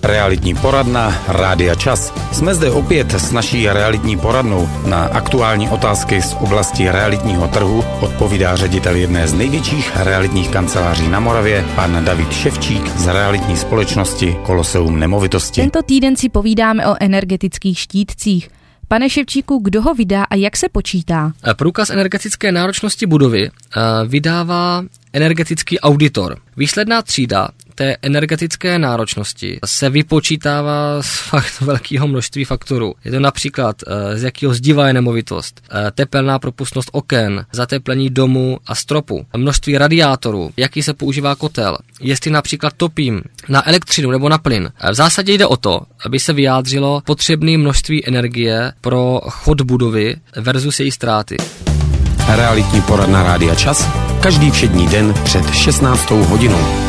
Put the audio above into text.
Realitní poradna Rádia Čas. Jsme zde opět s naší realitní poradnou. Na aktuální otázky z oblasti realitního trhu odpovídá ředitel jedné z největších realitních kanceláří na Moravě, pan David Ševčík z realitní společnosti Koloseum nemovitosti. Tento týden si povídáme o energetických štítcích. Pane Ševčíku, kdo ho vydá a jak se počítá? Průkaz energetické náročnosti budovy vydává energetický auditor. Výsledná třída té energetické náročnosti se vypočítává z fakt velkého množství faktorů. Je to například, z jakého zdiva je nemovitost, tepelná propustnost oken, zateplení domu a stropu, množství radiátorů, jaký se používá kotel, jestli například topím na elektřinu nebo na plyn. V zásadě jde o to, aby se vyjádřilo potřebné množství energie pro chod budovy versus její ztráty. Realitní poradna Rádia Čas každý všední den před 16. hodinou.